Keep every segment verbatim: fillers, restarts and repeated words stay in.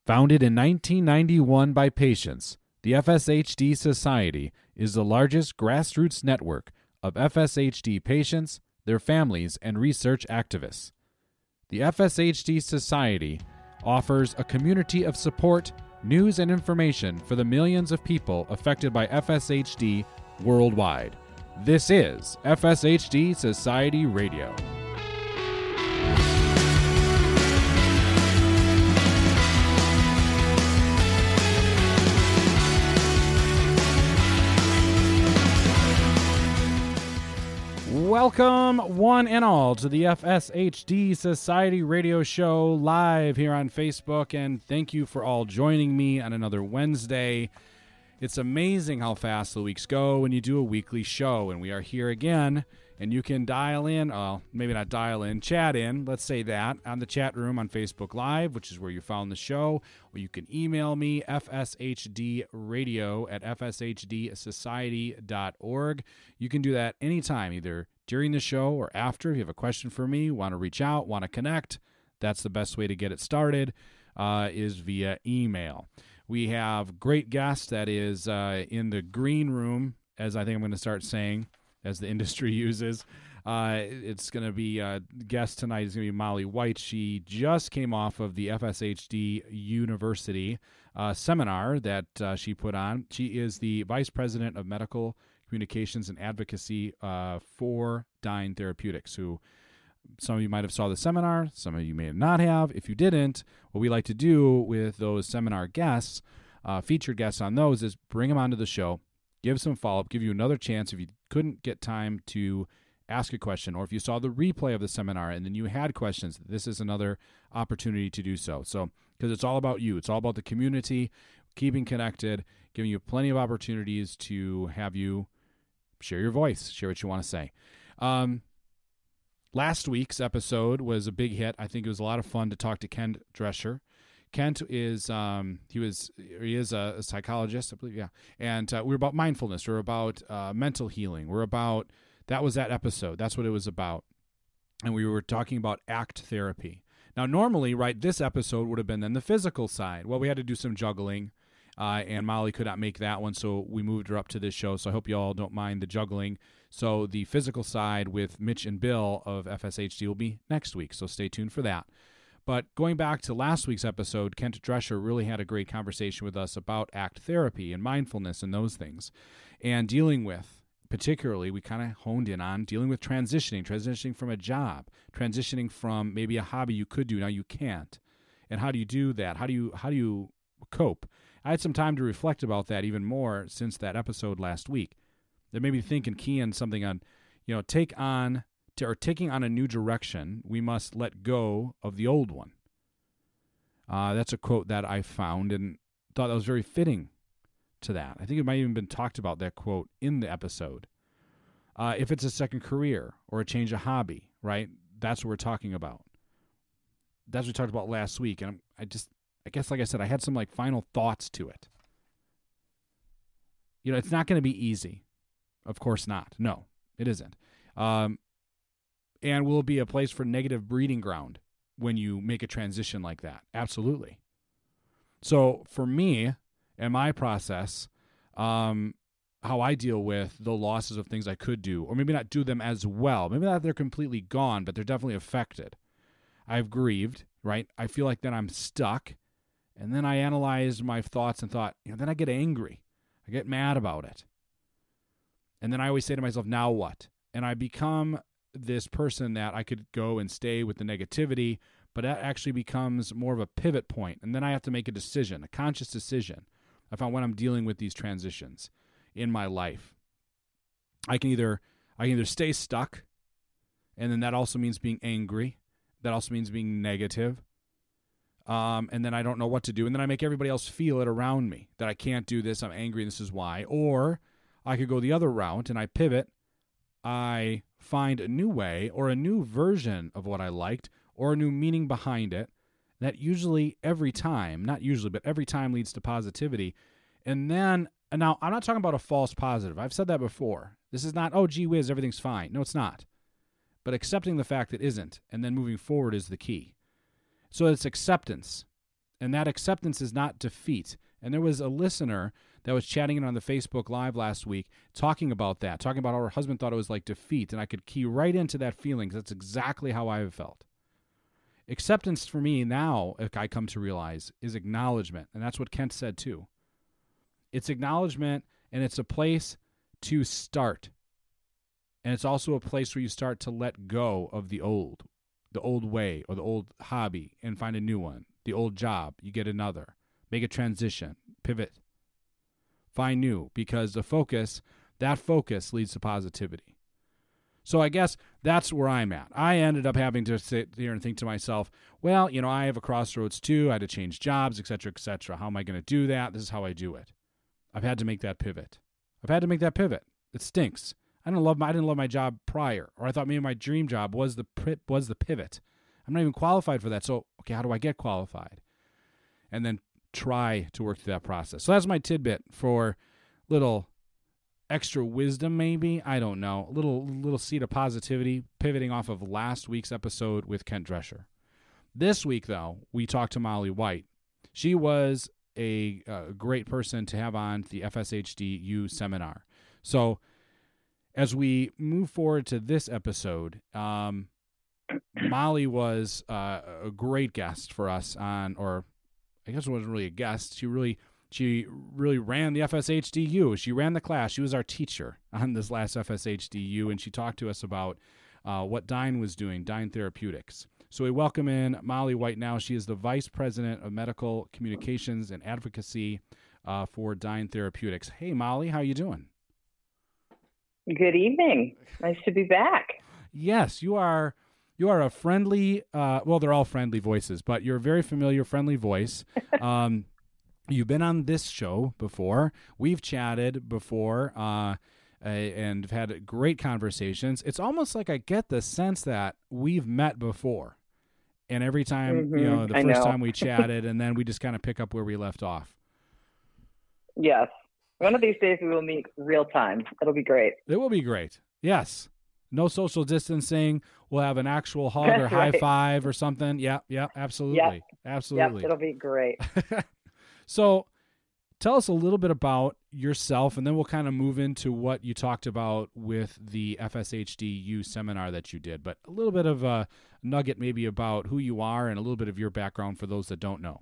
Founded in nineteen ninety-one by patients, the F S H D Society is the largest grassroots network of F S H D patients, their families, and research activists. The F S H D Society offers a community of support, news, and information for the millions of people affected by F S H D worldwide. This is F S H D Society Radio. Welcome, one and all, to the F S H D Society Radio Show live here on Facebook, and thank you for all joining me on another Wednesday. It's amazing how fast the weeks go when you do a weekly show, and we are here again, and you can dial in, well, maybe not dial in, chat in, let's say that, on the chat room on Facebook Live, which is where you found the show, or you can email me, f s h d radio at f s h d society dot org. You can do that anytime, either during the show or after. If you have a question for me, want to reach out, want to connect, that's the best way to get it started, uh, is via email. We have great guests that is uh, in the green room, as I think I'm going to start saying, as the industry uses. Uh, it's going to be uh, guest tonight is going to be Molly White. She just came off of the F S H D University uh, seminar that uh, she put on. She is the Vice President of Medical Communications and Advocacy uh, for Dyne Therapeutics, who some of you might have saw the seminar, some of you may not have. If you didn't, what we like to do with those seminar guests, uh, featured guests on those, is bring them onto the show, give some follow-up, give you another chance if you couldn't get time to ask a question, or if you saw the replay of the seminar and then you had questions, this is another opportunity to do so. So, because it's all about you. It's all about the community, keeping connected, giving you plenty of opportunities to have you share your voice, share what you want to say. Um, last week's episode was a big hit. I think it was a lot of fun to talk to Kent Drescher. Kent is um, he was he is a, a psychologist, I believe, yeah. And uh, we we're about mindfulness. We're about uh, mental healing. We're about that was that episode. That's what it was about. And we were talking about ACT therapy. Now, normally, right, this episode would have been then the physical side. Well, we had to do some juggling. Uh, and Molly could not make that one, so we moved her up to this show. So I hope you all don't mind the juggling. So the physical side with Mitch and Bill of F S H D will be next week, so stay tuned for that. But going back to last week's episode, Kent Drescher really had a great conversation with us about ACT therapy and mindfulness and those things. And dealing with, particularly, we kind of honed in on dealing with transitioning, transitioning from a job, transitioning from maybe a hobby you could do, now you can't. And how do you do that? How do you how do you cope? I had some time to reflect about that even more since that episode last week. That made me think and key on something on, you know, take on, to, or taking on a new direction, we must let go of the old one. Uh, that's a quote that I found and thought that was very fitting to that. I think it might have even been talked about, that quote, in the episode. Uh, if it's a second career or a change of hobby, right, that's what we're talking about. That's what we talked about last week, and I'm, I just... I guess, like I said, I had some like final thoughts to it. You know, it's not going to be easy. Of course not. No, it isn't. Um, and will it be a place for negative breeding ground when you make a transition like that? Absolutely. So for me and my process, um, how I deal with the losses of things I could do, or maybe not do them as well. Maybe not they're completely gone, but they're definitely affected. I've grieved, right? I feel like then I'm stuck. And then I analyzed my thoughts and thought, you know, then I get angry. I get mad about it. And then I always say to myself, now what? And I become this person that I could go and stay with the negativity, but that actually becomes more of a pivot point. And then I have to make a decision, a conscious decision. I found when I'm dealing with these transitions in my life, I can either I can either stay stuck, and then that also means being angry. That also means being negative. Um, and then I don't know what to do. And then I make everybody else feel it around me, that I can't do this, I'm angry, and this is why. Or I could go the other route, and I pivot. I find a new way or a new version of what I liked or a new meaning behind it. That usually every time, not usually, but every time leads to positivity. And then, and now I'm not talking about a false positive. I've said that before. This is not, oh, gee whiz, everything's fine. No, it's not. But accepting the fact it isn't and then moving forward is the key. So it's acceptance. And that acceptance is not defeat. And there was a listener that was chatting in on the Facebook Live last week talking about that, talking about how her husband thought it was like defeat. And I could key right into that feeling because that's exactly how I have felt. Acceptance for me now, if I come to realize, is acknowledgement. And that's what Kent said too. It's acknowledgement, and it's a place to start. And it's also a place where you start to let go of the old, the old way or the old hobby and find a new one. The old job, you get another. Make a transition, pivot, find new, because the focus, that focus leads to positivity. So I guess that's where I'm at. I ended up having to sit here and think to myself, well, you know, I have a crossroads too. I had to change jobs, et cetera, et cetera. How am I going to do that? This is how I do it. I've had to make that pivot. I've had to make that pivot. It stinks. I didn't love my I didn't love my job prior, or I thought maybe my dream job was the was the pivot. I'm not even qualified for that. So, okay, how do I get qualified? And then try to work through that process. So that's my tidbit for little extra wisdom, maybe. I don't know. A little little seed of positivity, pivoting off of last week's episode with Kent Drescher. This week, though, we talked to Molly White. She was a, a great person to have on the F S H D U seminar. So as we move forward to this episode, um, Molly was uh, a great guest for us on, or I guess it wasn't really a guest. She really, she really ran the F S H D U. She ran the class. She was our teacher on this last F S H D U, and she talked to us about uh, what Dyne was doing, Dyne Therapeutics. So we welcome in Molly White now. She is the Vice President of Medical Communications and Advocacy uh, for Dyne Therapeutics. Hey, Molly, how you doing? Good evening. Nice to be back. Yes, you are. You are a friendly. Uh, well, they're all friendly voices, but you're a very familiar, friendly voice. Um, you've been on this show before. We've chatted before, uh, and have had great conversations. It's almost like I get the sense that we've met before, and every time, mm-hmm. you know, the I first know. time we chatted, and then we just kind of pick up where we left off. Yes. One of these days we will meet real time. It'll be great. It will be great. Yes. No social distancing. We'll have an actual hug or That's high right. five or something. Yeah, yeah, absolutely. Yep. Absolutely. Yep, it'll be great. So tell us a little bit about yourself, and then we'll kind of move into what you talked about with the F S H D U seminar that you did. But a little bit of a nugget maybe about who you are and a little bit of your background for those that don't know.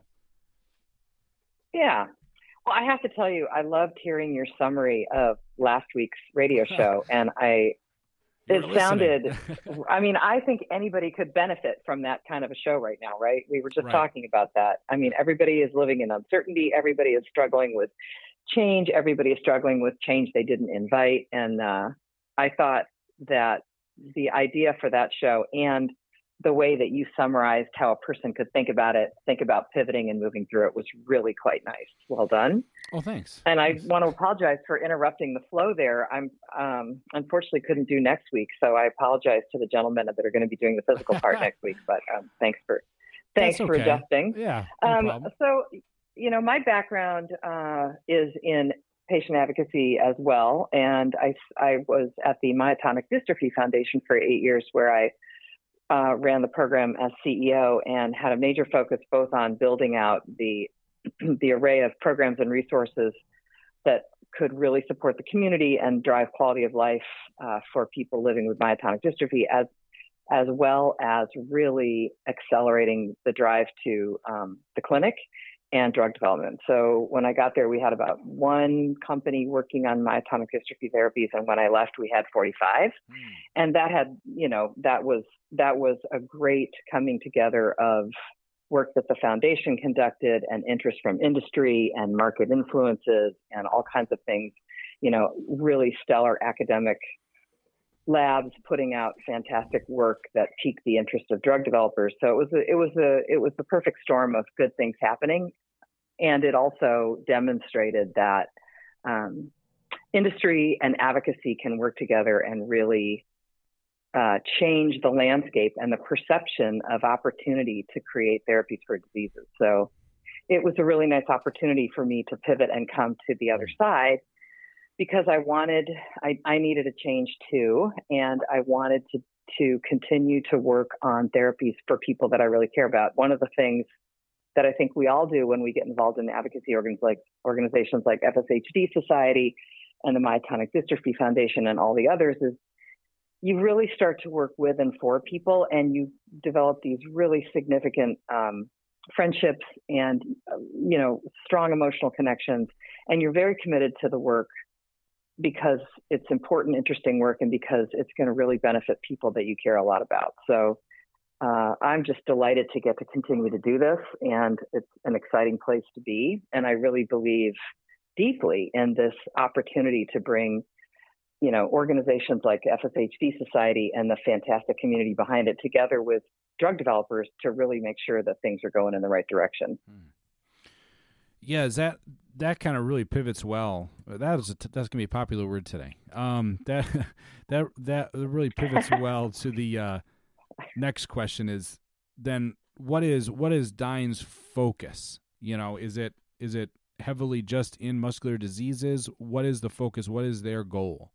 Yeah. Well, I have to tell you, I loved hearing your summary of last week's radio show, and I It sounded, I mean, I think anybody could benefit from that kind of a show right now, right? We were just right. talking about that. I mean, everybody is living in uncertainty. Everybody is struggling with change. Everybody is struggling with change they didn't invite. And uh, I thought that the idea for that show and the way that you summarized how a person could think about it, think about pivoting and moving through it was really quite nice. Well done. Oh, thanks. And I thanks. want to apologize for interrupting the flow there. I'm um, unfortunately couldn't do next week, so I apologize to the gentlemen that are going to be doing the physical part next week. But um, thanks for thanks That's for okay. adjusting. Yeah. No um, problem. so, you know, my background uh, is in patient advocacy as well, and I I was at the Myotonic Dystrophy Foundation for eight years, where I Uh, ran the program as C E O and had a major focus both on building out the the array of programs and resources that could really support the community and drive quality of life uh, for people living with myotonic dystrophy, as as well as really accelerating the drive to um, the clinic and drug development. So when I got there, we had about one company working on myotonic dystrophy therapies, and when I left, we had forty-five. Mm. And that had, you know, that was that was a great coming together of work that the foundation conducted and interest from industry and market influences and all kinds of things. You know, really stellar academic labs putting out fantastic work that piqued the interest of drug developers. So it was a, it was a it was the perfect storm of good things happening, and it also demonstrated that um, industry and advocacy can work together and really uh, change the landscape and the perception of opportunity to create therapies for diseases. So it was a really nice opportunity for me to pivot and come to the other side, because I wanted, I, I needed a change too. And I wanted to, to continue to work on therapies for people that I really care about. One of the things that I think we all do when we get involved in advocacy organs like organizations like F S H D Society and the Myotonic Dystrophy Foundation and all the others is you really start to work with and for people, and you develop these really significant um, friendships and, uh, you know, strong emotional connections. And you're very committed to the work because it's important, interesting work, and because it's going to really benefit people that you care a lot about. So uh, I'm just delighted to get to continue to do this, and it's an exciting place to be. And I really believe deeply in this opportunity to bring, you know, organizations like F S H D Society and the fantastic community behind it together with drug developers to really make sure that things are going in the right direction. Yeah, is that that kind of really pivots well. That is a t- that's gonna be a popular word today. Um, that that that really pivots well to the uh, next question. Is then what is what is Dyne's focus? You know, is it is it heavily just in muscular diseases? What is the focus? What is their goal?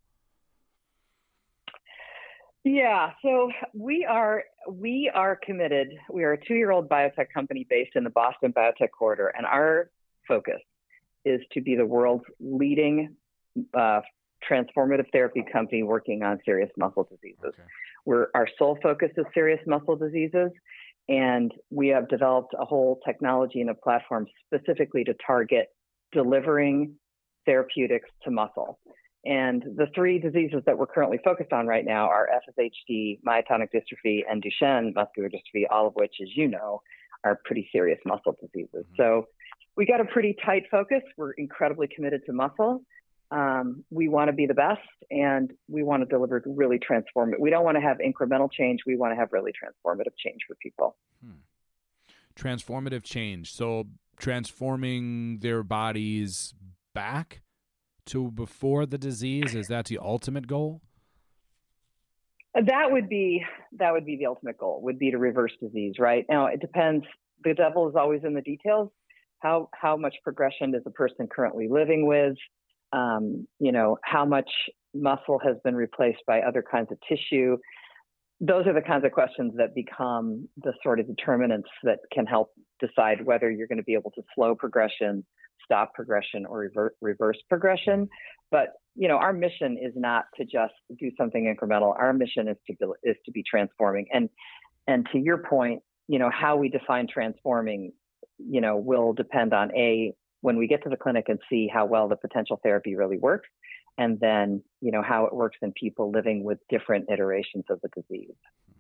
Yeah, so we are we are committed. We are a two-year-old biotech company based in the Boston Biotech Corridor, and our focus is to be the world's leading uh, transformative therapy company working on serious muscle diseases. Okay. We're our sole focus is serious muscle diseases, and we have developed a whole technology and a platform specifically to target delivering therapeutics to muscle. And the three diseases that we're currently focused on right now are F S H D, myotonic dystrophy, and Duchenne muscular dystrophy, all of which, as you know, are pretty serious muscle diseases. Mm-hmm. So we got a pretty tight focus. We're incredibly committed to muscle. Um, we want to be the best, and we want to deliver really transformative. We don't want to have incremental change. We want to have really transformative change for people. Hmm. Transformative change. So transforming their bodies back to before the disease, is that the ultimate goal? That would be that would be the ultimate goal, would be to reverse disease, right? Now, it depends. The devil is always in the details. How how much progression is a person currently living with? Um, you know, how much muscle has been replaced by other kinds of tissue? Those are the kinds of questions that become the sort of determinants that can help decide whether you're going to be able to slow progression, stop progression, or revert, reverse progression. But, you know, our mission is not to just do something incremental. Our mission is to be, is to be transforming. And, and to your point, you know, how we define transforming, you know, will depend on A, when we get to the clinic and see how well the potential therapy really works, and then, you know, how it works in people living with different iterations of the disease.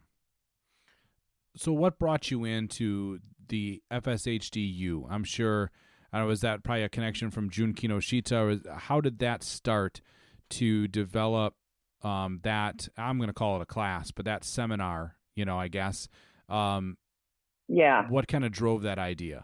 So what brought you into the F S H D U? I'm sure, I don't know, is that probably a connection from Jun Kinoshita? Or how did that start to develop um, that, I'm going to call it a class, but that seminar, you know, I guess. Um, yeah. What kind of drove that idea?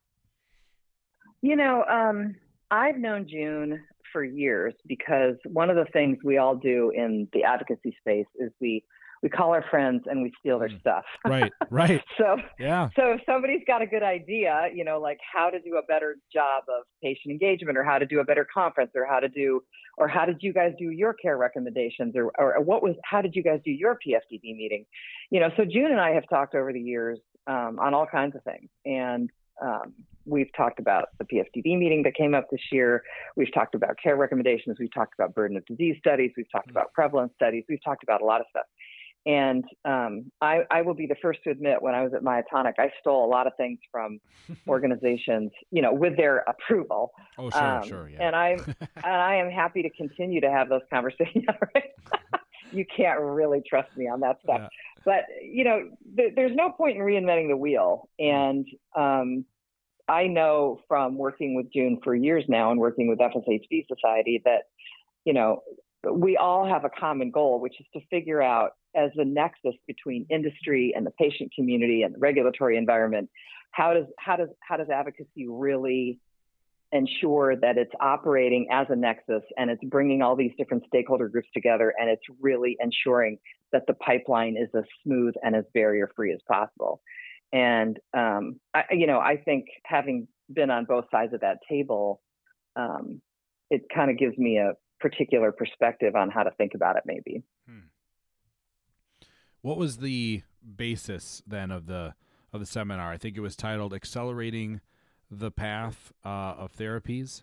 You know, um, I've known Jun for years because one of the things we all do in the advocacy space is we we call our friends and we steal their stuff. Right, right. so yeah. So if somebody's got a good idea, you know, like how to do a better job of patient engagement, or how to do a better conference, or how to do, or how did you guys do your care recommendations, or or what was, how did you guys do your P F D D meeting? You know, so Jun and I have talked over the years um, on all kinds of things, and um, we've talked about the P F D D meeting that came up this year. We've talked about care recommendations. We've talked about burden of disease studies. We've talked about prevalence studies. We've talked about a lot of stuff. And um, I, I will be the first to admit, when I was at Myotonic, I stole a lot of things from organizations, you know, with their approval. Oh, sure, um, sure, yeah. And I and I am happy to continue to have those conversations. You can't really trust me on that stuff. Yeah. But, you know, th- there's no point in reinventing the wheel. And um, I know from working with Jun for years now and working with F S H D Society that, you know, we all have a common goal, which is to figure out, as the nexus between industry and the patient community and the regulatory environment, how does how does how does advocacy really ensure that it's operating as a nexus, and it's bringing all these different stakeholder groups together, and it's really ensuring that the pipeline is as smooth and as barrier-free as possible. And um, I, you know, I think having been on both sides of that table, um, it kind of gives me a particular perspective on how to think about it, maybe. Hmm. What was the basis then of the of the seminar. I think it was titled "Accelerating the Path uh, of Therapies."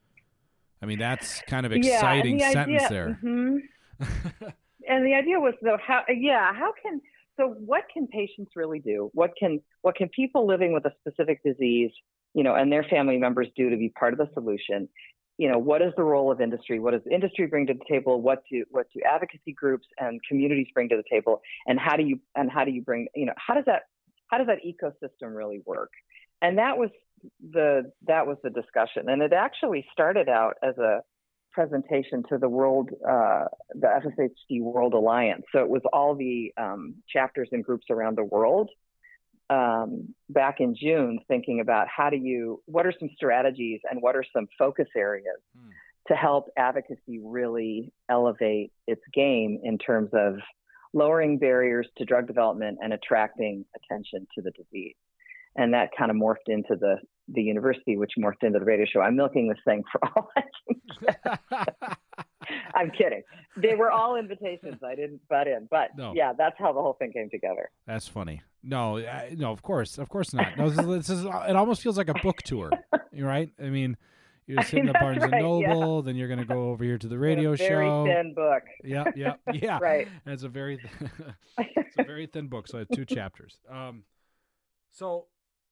I mean, that's kind of exciting yeah, and the sentence idea, there. Mm-hmm. And the idea was, though, how, yeah, how can, so what can patients really do? What can, what can people living with a specific disease, you know, and their family members do to be part of the solution? You know, what is the role of industry? What does industry bring to the table? What do, what do advocacy groups and communities bring to the table? And how do you, and how do you bring, you know, how does that, how does that ecosystem really work? And that was the, that was the discussion. And it actually started out as a presentation to the world, uh, the F S H D World Alliance. So it was all the um, chapters and groups around the world um, back in June, thinking about how do you, what are some strategies and what are some focus areas hmm. to help advocacy really elevate its game in terms of lowering barriers to drug development and attracting attention to the disease. And that kind of morphed into the, the university, which morphed into the radio show. I'm milking this thing for all I can get. I'm kidding. They were all invitations. I didn't butt in. But no. yeah, that's how the whole thing came together. That's funny. No, I, no, of course. Of course not. No, this is, this is, it almost feels like a book tour, right? I mean, you're sitting at Barnes right, and Noble, yeah. then you're going to go over here to the radio it's a very show. Very thin book. Yeah, yeah, yeah. Right. And it's a very, it's a very thin book. So I have two chapters. Um, so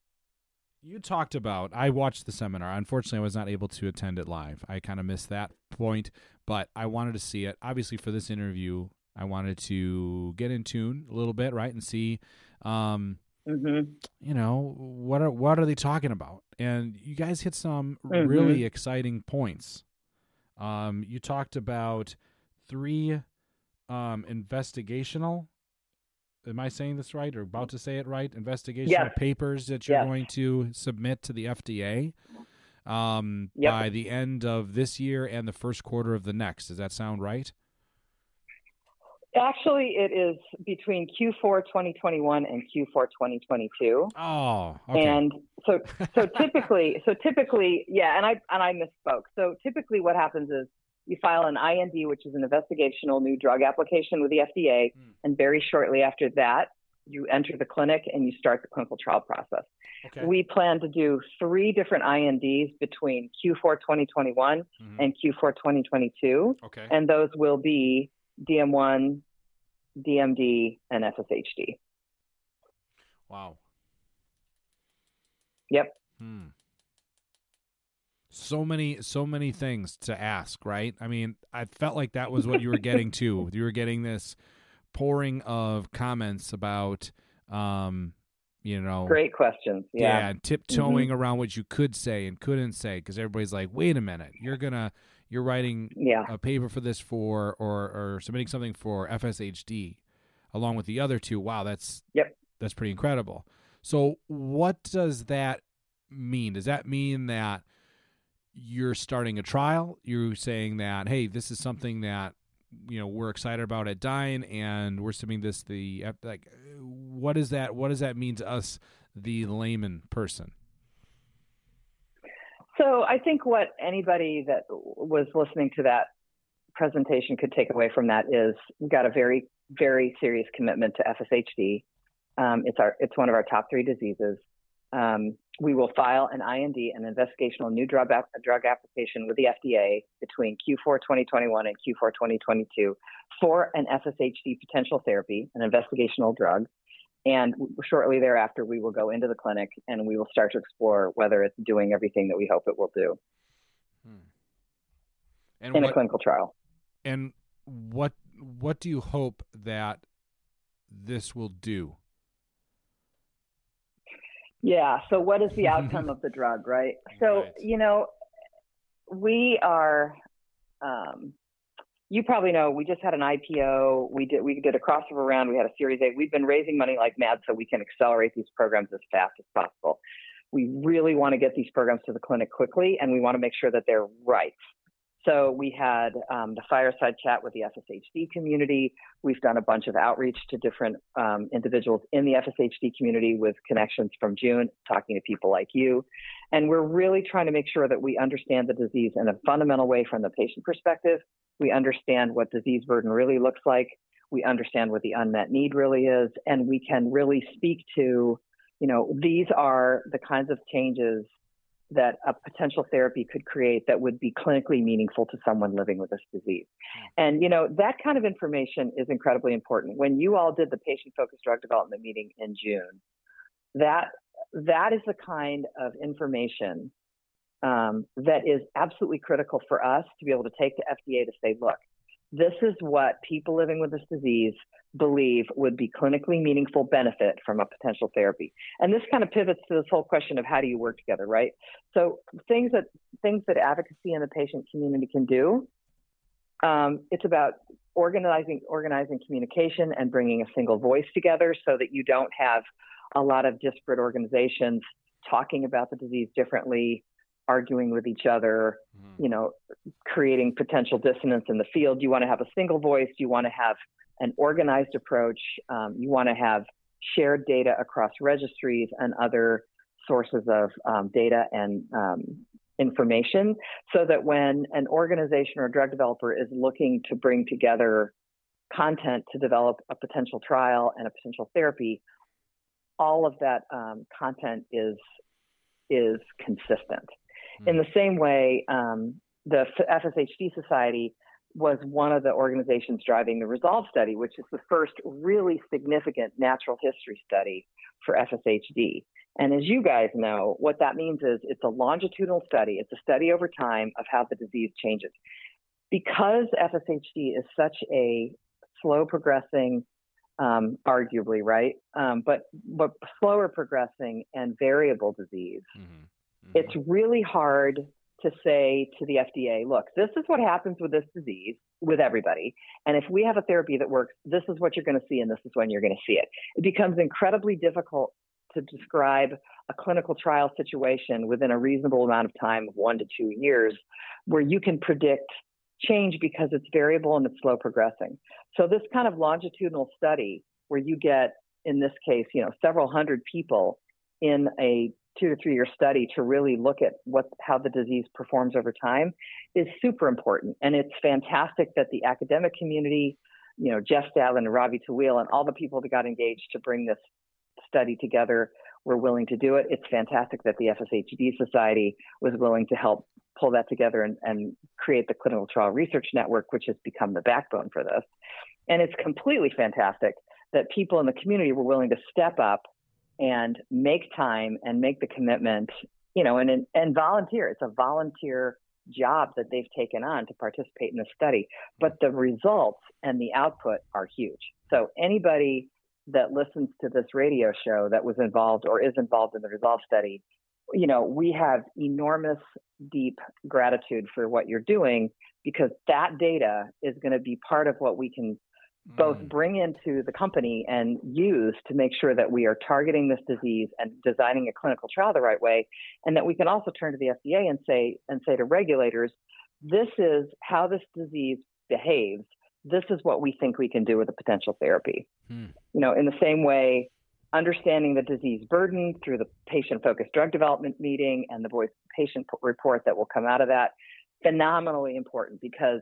you talked about, I watched the seminar. Unfortunately, I was not able to attend it live. I kind of missed that point, but I wanted to see it. Obviously, for this interview, I wanted to get in tune a little bit, right, and see, um, mm-hmm. you know, what are what are they talking about? And you guys hit some mm-hmm. really exciting points. Um, you talked about three um, investigational. Am I saying this right or about to say it right? Investigational yes. papers that you're yes. going to submit to the F D A um, yep. by the end of this year and the first quarter of the next. Does that sound right? Actually, it is between Q four twenty twenty-one and Q four twenty twenty-two. Oh, okay. And so, so typically, so typically, yeah, and I and I misspoke. So typically, what happens is you file an I N D, which is an investigational new drug application with the F D A, mm. and very shortly after that, you enter the clinic and you start the clinical trial process. Okay. We plan to do three different I N Ds between Q four twenty twenty-one mm-hmm. and Q four twenty twenty-two, okay. and those will be D M one, D M D, and F S H D. Wow. Yep. Hmm. So many, so many things to ask, right? I mean, I felt like that was what you were getting to. You were getting this pouring of comments about, um, you know, great questions. Yeah, yeah, tiptoeing mm-hmm. around what you could say and couldn't say because everybody's like, "Wait a minute, you're gonna, you're writing yeah. a paper for this for, or or submitting something for F S H D, along with the other two. Wow, that's yep, that's pretty incredible." So, what does that mean? Does that mean that you're starting a trial? You're saying that, hey, this is something that, you know, we're excited about at Dyne, and we're submitting this the like. What is that? What does that mean to us, the layman person? So I think what anybody that was listening to that presentation could take away from that is we've got a very, very serious commitment to F S H D. Um, it's our it's one of our top three diseases. Um, we will file an I N D, an investigational new drug, ap- drug application with the F D A between Q four twenty twenty-one and Q four twenty twenty-two for an F S H D potential therapy, an investigational drug. And shortly thereafter, we will go into the clinic and we will start to explore whether it's doing everything that we hope it will do hmm. and in what, a clinical trial. And what what do you hope that this will do? Yeah. So what is the outcome of the drug, right? So, right. you know, we are, um, you probably know, we just had an I P O. We did, we did a crossover round. We had a Series A. We've been raising money like mad so we can accelerate these programs as fast as possible. We really want to get these programs to the clinic quickly, and we want to make sure that they're right. So we had um, the fireside chat with the F S H D community. We've done a bunch of outreach to different um, individuals in the F S H D community with connections from June, talking to people like you. And we're really trying to make sure that we understand the disease in a fundamental way from the patient perspective. We understand what disease burden really looks like. We understand what the unmet need really is. And we can really speak to You know, these are the kinds of changes that a potential therapy could create that would be clinically meaningful to someone living with this disease. And, you know, that kind of information is incredibly important. When you all did the patient-focused drug development meeting in June, that that is the kind of information um, that is absolutely critical for us to be able to take to F D A to say, look, this is what people living with this disease believe would be clinically meaningful benefit from a potential therapy. And this kind of pivots to this whole question of how do you work together, right? So things that things that advocacy and the patient community can do, um, it's about organizing organizing communication and bringing a single voice together so that you don't have a lot of disparate organizations talking about the disease differently, arguing with each other, mm-hmm. you know, creating potential dissonance in the field. You want to have a single voice. You want to have an organized approach. Um, you want to have shared data across registries and other sources of um, data and um, information so that when an organization or a drug developer is looking to bring together content to develop a potential trial and a potential therapy, all of that um, content is, is consistent. In the same way, um, the F S H D Society was one of the organizations driving the RESOLVE study, which is the first really significant natural history study for F S H D. And as you guys know, what that means is it's a longitudinal study. It's a study over time of how the disease changes. Because F S H D is such a slow progressing, um, arguably, right, um, but, but slower progressing and variable disease, mm-hmm. It's really hard to say to the F D A, look, this is what happens with this disease, with everybody. And if we have a therapy that works, this is what you're going to see, and this is when you're going to see it. It becomes incredibly difficult to describe a clinical trial situation within a reasonable amount of time of one to two years where you can predict change because it's variable and it's slow progressing. So this kind of longitudinal study where you get, in this case, you know, several hundred people in a two to three year study to really look at what how the disease performs over time is super important. And it's fantastic that the academic community, you know, Jeff Stadlin and Ravi Tawil and all the people that got engaged to bring this study together were willing to do it. It's fantastic that the F S H D Society was willing to help pull that together and, and create the Clinical Trial Research Network, which has become the backbone for this. And it's completely fantastic that people in the community were willing to step up and make time and make the commitment, you know, and, and volunteer. It's a volunteer job that they've taken on to participate in the study, but the results and the output are huge. So anybody that listens to this radio show that was involved or is involved in the RESOLVE study, you know, we have enormous, deep gratitude for what you're doing, because that data is going to be part of what we can both bring into the company and use to make sure that we are targeting this disease and designing a clinical trial the right way, and that we can also turn to the F D A and say and say to regulators, this is how this disease behaves. This is what we think we can do with a potential therapy. Hmm. You know, in the same way, understanding the disease burden through the patient-focused drug development meeting and the voice patient report that will come out of that, phenomenally important, because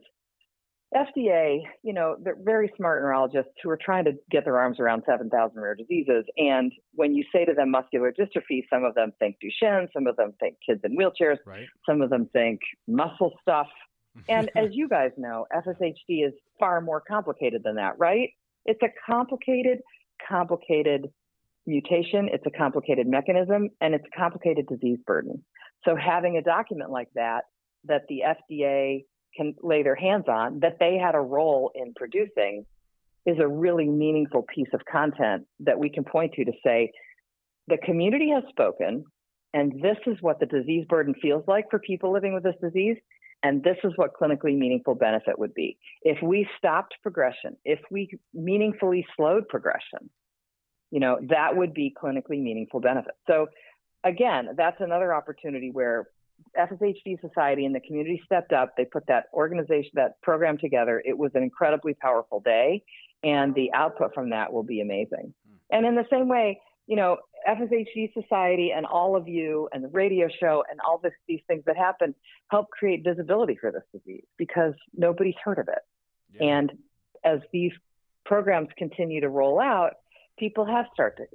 F D A, you know, they're very smart neurologists who are trying to get their arms around seven thousand rare diseases. And when you say to them muscular dystrophy, some of them think Duchenne, some of them think kids in wheelchairs, right. Some of them think muscle stuff. And as you guys know, F S H D is far more complicated than that, right? It's a complicated, complicated mutation. It's a complicated mechanism, and it's a complicated disease burden. So having a document like that, that the F D A can lay their hands on, that they had a role in producing, is a really meaningful piece of content that we can point to to say, the community has spoken, and this is what the disease burden feels like for people living with this disease, and this is what clinically meaningful benefit would be. If we stopped progression, if we meaningfully slowed progression, you know, that would be clinically meaningful benefit. So again, that's another opportunity where F S H D Society and the community stepped up. They put that organization, that program together. It was an incredibly powerful day, and the output from that will be amazing. And in the same way, you know, F S H D Society and all of you and the radio show and all this, these things that happen help create visibility for this disease, because nobody's heard of it. Yeah. And as these programs continue to roll out, people have started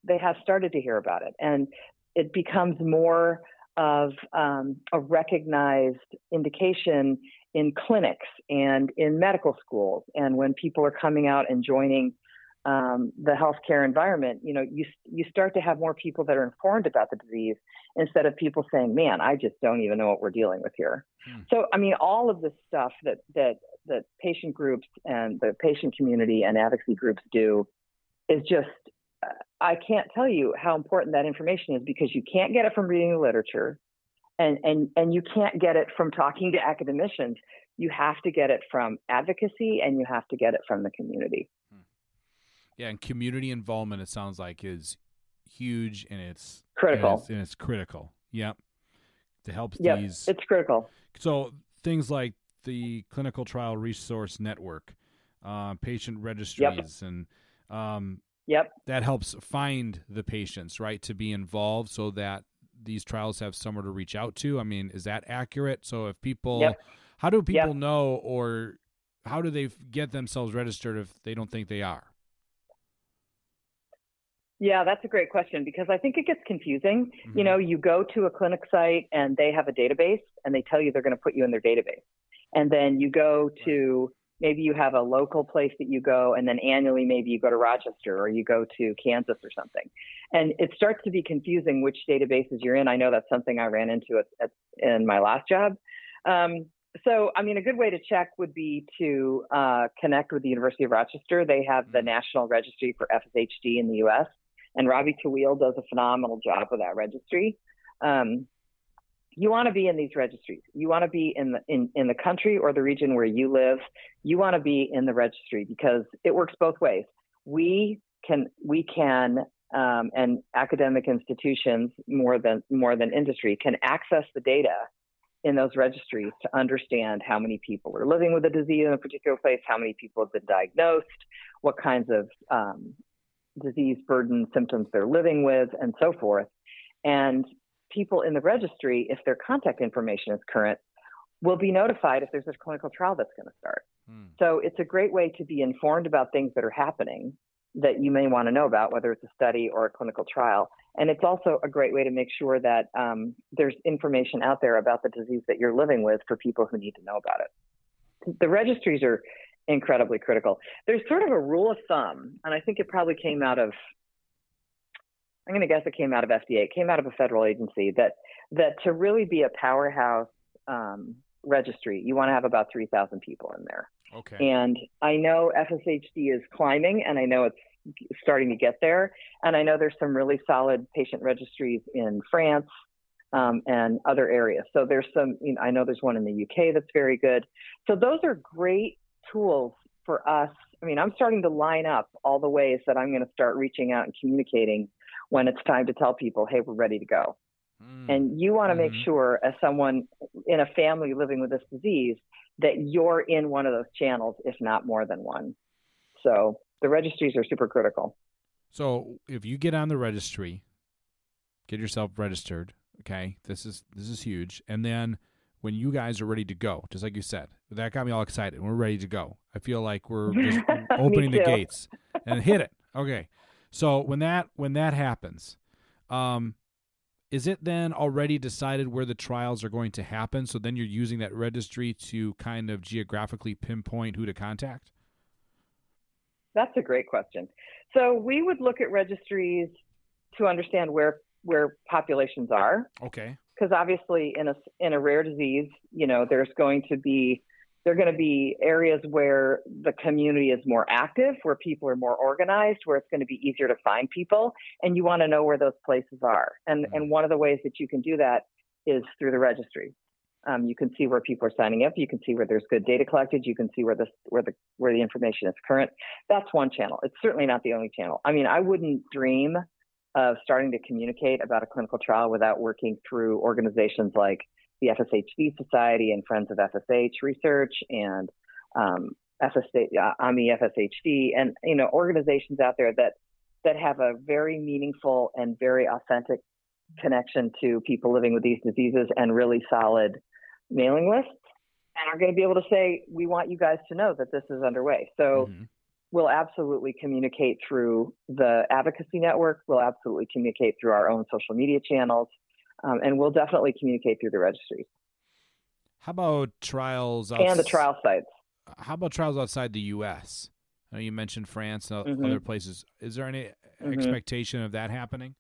they have started to hear about it, and it becomes more of um, a recognized indication in clinics and in medical schools. And when people are coming out and joining um, the healthcare environment, you know, you you start to have more people that are informed about the disease instead of people saying, man, I just don't even know what we're dealing with here. Hmm. So, I mean, all of this stuff that, that, that patient groups and the patient community and advocacy groups do is just, I can't tell you how important that information is, because you can't get it from reading the literature, and, and, and you can't get it from talking to academicians. You have to get it from advocacy, and you have to get it from the community. Yeah, and community involvement, it sounds like, is huge, and it's critical. And it's, and it's critical. Yep. To help yep, these. It's critical. So things like the Clinical Trial Resource Network, uh, patient registries, yep. and um, Yep. that helps find the patients, right, to be involved so that these trials have somewhere to reach out to. I mean, is that accurate? So if people, yep. how do people yep. know, or how do they get themselves registered if they don't think they are? Yeah, that's a great question, because I think it gets confusing. Mm-hmm. You know, you go to a clinic site and they have a database and they tell you they're going to put you in their database. And then you go to, maybe you have a local place that you go, and then annually maybe you go to Rochester or you go to Kansas or something. And it starts to be confusing which databases you're in. I know that's something I ran into at, at, in my last job. Um, so, I mean, a good way to check would be to uh, connect with the University of Rochester. They have the National Registry for F S H D in the U S, and Robbie Tawil does a phenomenal job with that registry. Um, You want to be in these registries. You want to be in the in, in the country or the region where you live. You want to be in the registry, because it works both ways. We can we can um, and academic institutions more than more than industry can access the data in those registries to understand how many people are living with a disease in a particular place, how many people have been diagnosed, what kinds of um, disease burden symptoms they're living with, and so forth. And people in the registry, if their contact information is current, will be notified if there's a clinical trial that's going to start. Hmm. So it's a great way to be informed about things that are happening that you may want to know about, whether it's a study or a clinical trial. And it's also a great way to make sure that um, there's information out there about the disease that you're living with for people who need to know about it. The registries are incredibly critical. There's sort of a rule of thumb, and I think it probably came out of I'm going to guess it came out of F D A. It came out of a federal agency that that to really be a powerhouse um, registry, you want to have about three thousand people in there. Okay. And I know F S H D is climbing, and I know it's starting to get there. And I know there's some really solid patient registries in France um, and other areas. So there's some, you know, I know there's one in the U K that's very good. So those are great tools for us. I mean, I'm starting to line up all the ways that I'm going to start reaching out and communicating when it's time to tell people, hey, we're ready to go. Mm. And you want to mm-hmm. make sure, as someone in a family living with this disease, that you're in one of those channels, if not more than one. So the registries are super critical. So if you get on the registry, get yourself registered, okay? This is this is huge. And then when you guys are ready to go, just like you said, that got me all excited. We're ready to go. I feel like we're just opening the gates and hit it. Okay. So when that when that happens, um, is it then already decided where the trials are going to happen? So then you're using that registry to kind of geographically pinpoint who to contact? That's a great question. So we would look at registries to understand where where populations are. Okay. Because obviously in a in a rare disease, you know, there's going to be there are going to be areas where the community is more active, where people are more organized, where it's going to be easier to find people, and you want to know where those places are. And mm-hmm. and one of the ways that you can do that is through the registry. Um, you can see where people are signing up. You can see where there's good data collected. You can see where the where the where the information is current. That's one channel. It's certainly not the only channel. I mean, I wouldn't dream of starting to communicate about a clinical trial without working through organizations like the F S H D Society and Friends of F S H Research and um, F S H, uh, A M I F S H D, and you know organizations out there that that have a very meaningful and very authentic connection to people living with these diseases and really solid mailing lists, and are going to be able to say, we want you guys to know that this is underway. So mm-hmm. we'll absolutely communicate through the advocacy network. We'll absolutely communicate through our own social media channels. Um, and we'll definitely communicate through the registries. How about trials outs- and the trial sites? How about trials outside the U S? I know you mentioned France and mm-hmm. other places. Is there any mm-hmm. expectation of that happening?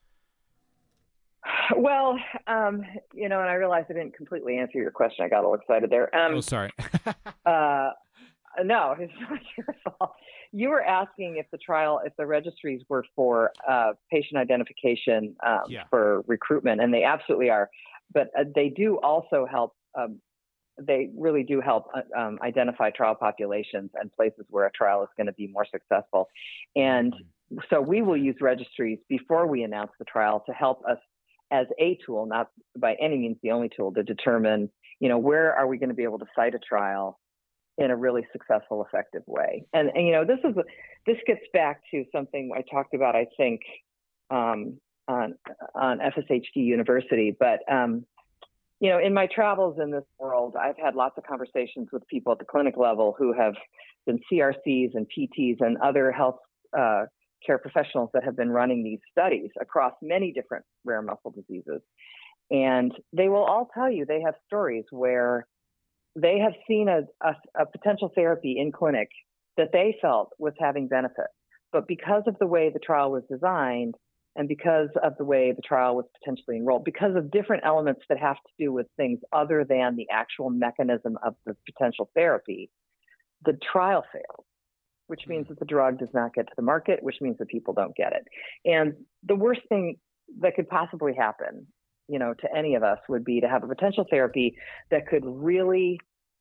Well, um, you know, and I realized I didn't completely answer your question. I got all excited there. Um, oh, sorry. uh, no, it's not your fault. You were asking if the trial, if the registries were for uh, patient identification um, yeah. for recruitment, and they absolutely are. But uh, they do also help. Um, they really do help uh, um, identify trial populations and places where a trial is going to be more successful. And mm-hmm. so we will use registries before we announce the trial to help us as a tool, not by any means the only tool, to determine, you know, where are we going to be able to site a trial in a really successful, effective way. And, and you know, this is a, this gets back to something I talked about, I think, um, on on F S H D University. But um, you know, in my travels in this world, I've had lots of conversations with people at the clinic level who have been C R Cs and P Ts and other health uh, care professionals that have been running these studies across many different rare muscle diseases. And they will all tell you they have stories where they have seen a, a, a potential therapy in clinic that they felt was having benefit. But because of the way the trial was designed and because of the way the trial was potentially enrolled, because of different elements that have to do with things other than the actual mechanism of the potential therapy, the trial failed, which means that the drug does not get to the market, which means that people don't get it. And the worst thing that could possibly happen, you know, to any of us would be to have a potential therapy that could really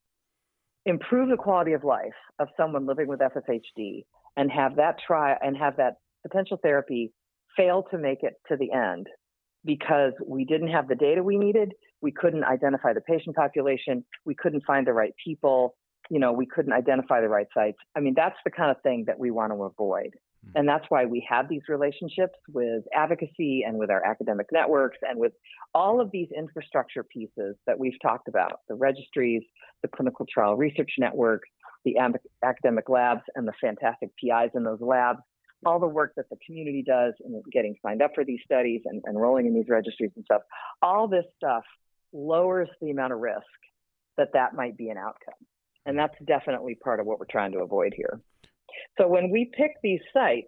improve the quality of life of someone living with F S H D and have that try and have that potential therapy fail to make it to the end because we didn't have the data we needed. We couldn't identify the patient population. We couldn't find the right people. You know, we couldn't identify the right sites. I mean, that's the kind of thing that we want to avoid. And that's why we have these relationships with advocacy and with our academic networks and with all of these infrastructure pieces that we've talked about, the registries, the clinical trial research network, the am- academic labs and the fantastic P Is in those labs, all the work that the community does in getting signed up for these studies and enrolling in these registries and stuff. All this stuff lowers the amount of risk that that might be an outcome. And that's definitely part of what we're trying to avoid here. So when we pick these sites,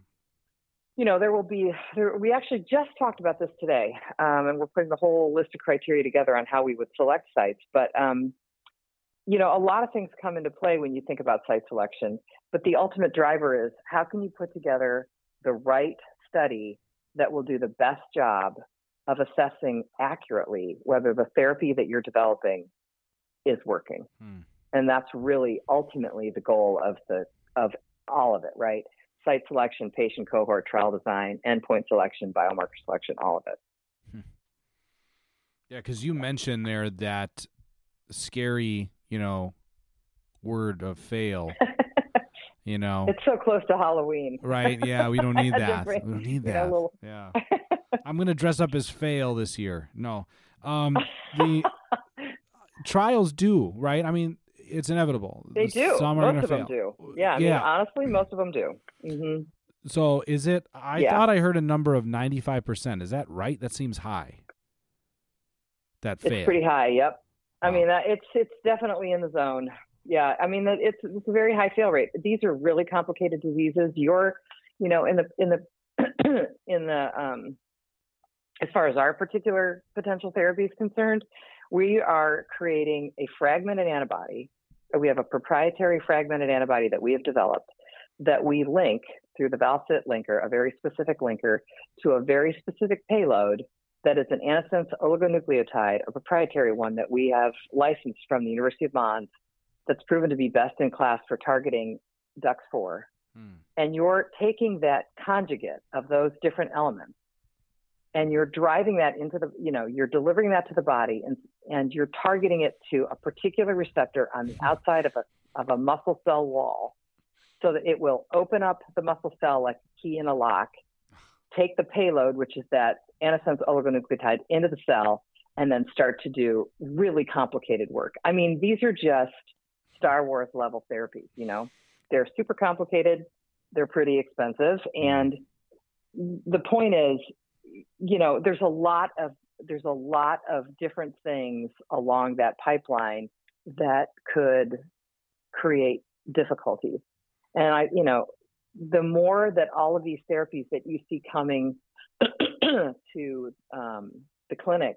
you know, there will be, there, we actually just talked about this today, um, and we're putting the whole list of criteria together on how we would select sites. But, um, you know, a lot of things come into play when you think about site selection, but the ultimate driver is how can you put together the right study that will do the best job of assessing accurately whether the therapy that you're developing is working. Hmm. And that's really ultimately the goal of the of all of it, right? Site selection, patient cohort, trial design, endpoint selection, biomarker selection, all of it. Hmm. Yeah, because you mentioned there that scary, you know, word of fail. You know, it's so close to Halloween, right? Yeah, we don't need that. We don't need that. Know, little... Yeah, I'm gonna dress up as fail this year. No, um, the trials do, right? I mean. It's inevitable. They do. Some are most going to of fail. them do. Yeah, I mean, yeah. honestly, most of them do. Mm-hmm. So is it, I yeah. thought I heard a number of ninety-five percent. Is that right? That seems high. That fail. It's pretty high, yep. Wow. I mean, uh, it's it's definitely in the zone. Yeah, I mean, it's, it's a very high fail rate. These are really complicated diseases. You're, you know, in the, in the, in the, um, as far as our particular potential therapy is concerned, we are creating a fragmented antibody. We have a proprietary fragmented antibody that we have developed that we link through the Val-Cit linker, a very specific linker, to a very specific payload that is an antisense oligonucleotide, a proprietary one that we have licensed from the University of Mons that's proven to be best in class for targeting D U X four. Hmm. And you're taking that conjugate of those different elements and you're driving that into the, you know, you're delivering that to the body and and you're targeting it to a particular receptor on the outside of a of a muscle cell wall so that it will open up the muscle cell like a key in a lock, take the payload, which is that antisense oligonucleotide, into the cell, and then start to do really complicated work. I mean, these are just Star Wars level therapies, you know? they're super complicated. They're pretty expensive. And the point is, you know, there's a lot of, there's a lot of different things along that pipeline that could create difficulties. And I, you know, the more that all of these therapies that you see coming to um, the clinic